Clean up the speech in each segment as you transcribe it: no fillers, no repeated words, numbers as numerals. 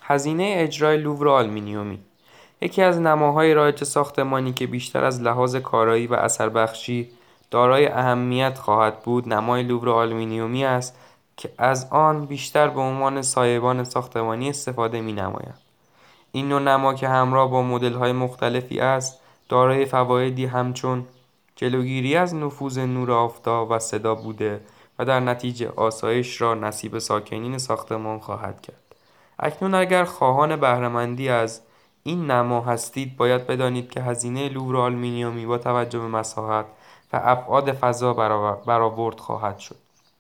هزینه اجرای لوور آلومینیومی یکی از نماهای رایج ساختمانی که بیشتر از لحاظ کارایی و اثربخشی دارای اهمیت خواهد بود، نمای لوور آلومینیومی است که از آن بیشتر به عنوان سایبان ساختمانی استفاده می‌نماید. این نوع نما که همراه با مدل‌های مختلفی است، دارای فوایدی همچون جلوگیری از نفوذ نور آفتاب و صدا بوده و در نتیجه آسایش را نصیب ساکنین ساختمان خواهد کرد. اکنون اگر خواهان بهره‌مندی از این نما هستید، باید بدانید که هزینه لوور آلومینیومی با توجه به مساحت و ابعاد فضا برآورد خواهد شد.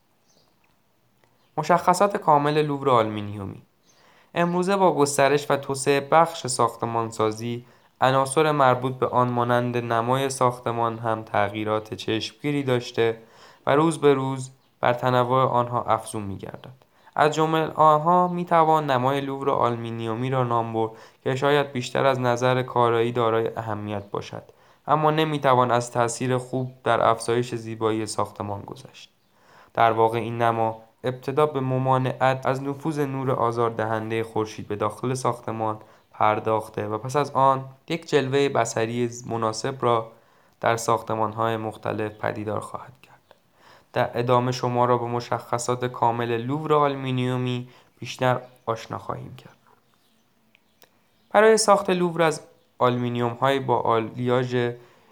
مشخصات کامل لوور آلومینیومی امروزه با گسترش و توسعه بخش ساختمانسازی، عناصر مربوط به آن مانند نمای ساختمان هم تغییرات چشمگیری داشته و روز به روز بر تنوع آنها افزون می‌گردد. از جمله آنها می‌توان نمای لوور آلومینیومی را نام برد که شاید بیشتر از نظر کارایی دارای اهمیت باشد، اما نمی‌توان از تأثیر خوب در افزایش زیبایی ساختمان گذشت. در واقع این نما ابتدا به ممانعت از نفوذ نور آزاردهنده خورشید به داخل ساختمان پرداخته و پس از آن یک جلوه بصری مناسب را در ساختمان‌های مختلف پدیدار خواهد کرد. در ادامه شما را با مشخصات کامل لوور آلومینیومی بیشتر آشنا خواهیم کرد. برای ساخت لوور از آلومینیوم‌های با آلیاژ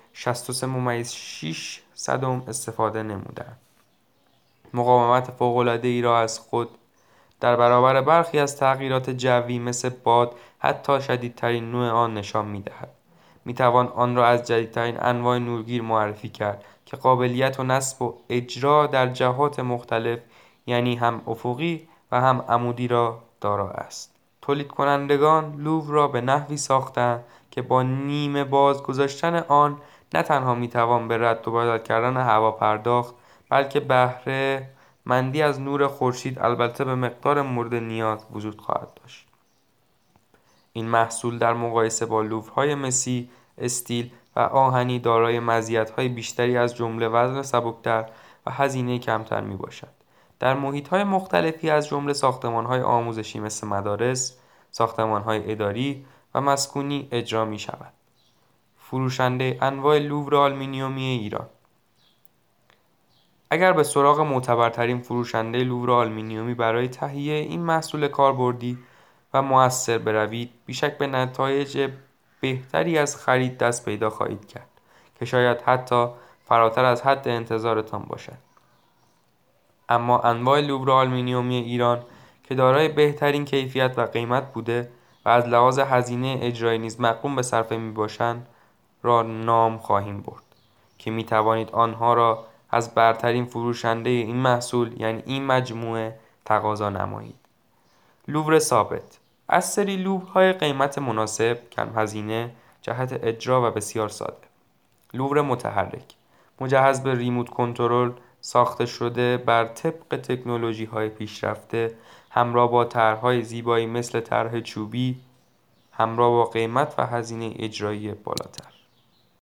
63.6 استفاده نموده‌اند. مقاومت فوق‌العاده‌ای را از خود در برابر برخی از تغییرات جوی مثل باد، حتی شدیدترین نوع آن نشان می‌دهد. می‌توان آن را از جدیدترین انواع نورگیر معرفی کرد که قابلیت و نصب و اجرا در جهات مختلف، یعنی هم افقی و هم عمودی را دارا است. تولید کنندگان لوور را به نحوی ساختند که با نیمه باز گذاشتن آن نه تنها می‌توان به رد و بدل کردن هوا پرداخت، بلکه بهره مندی از نور خورشید البته به مقدار مورد نیاز وجود خواهد داشت. این محصول در مقایسه با لوورهای مسی، استیل و آهنی دارای مزیت‌های بیشتری از جمله وزن سبکتر و هزینه کمتر میباشد. در محیط‌های مختلفی از جمله ساختمان‌های آموزشی مثل مدارس، ساختمان‌های اداری و مسکونی اجرا می‌شود. فروشنده انواع لوور آلومینیومی ایران. اگر به سراغ معتبرترین فروشنده لوور آلومینیومی برای تهیه این محصول کاربردی و مؤثر بروید، بیشک به نتایج بهتری از خرید دست پیدا خواهید کرد که شاید حتی فراتر از حد انتظارتان باشد. اما انواع لوور آلومینیومی ایران که دارای بهترین کیفیت و قیمت بوده و از لحاظ هزینه اجرایی نیز مقرون به صرفه میباشند را نام خواهیم برد که میتوانید آنها را از برترین فروشنده این محصول، یعنی این مجموعه، تقاضا نمایید. لوور ثابت از سری لوورهای قیمت مناسب، کم هزینه، جهت اجرا و بسیار ساده. لوور متحرک مجهز به ریموت کنترل، ساخته شده بر طبق تکنولوژی‌های پیشرفته، همراه با طرح‌های زیبایی مثل طرح چوبی، همراه با قیمت و هزینه اجرایی بالاتر.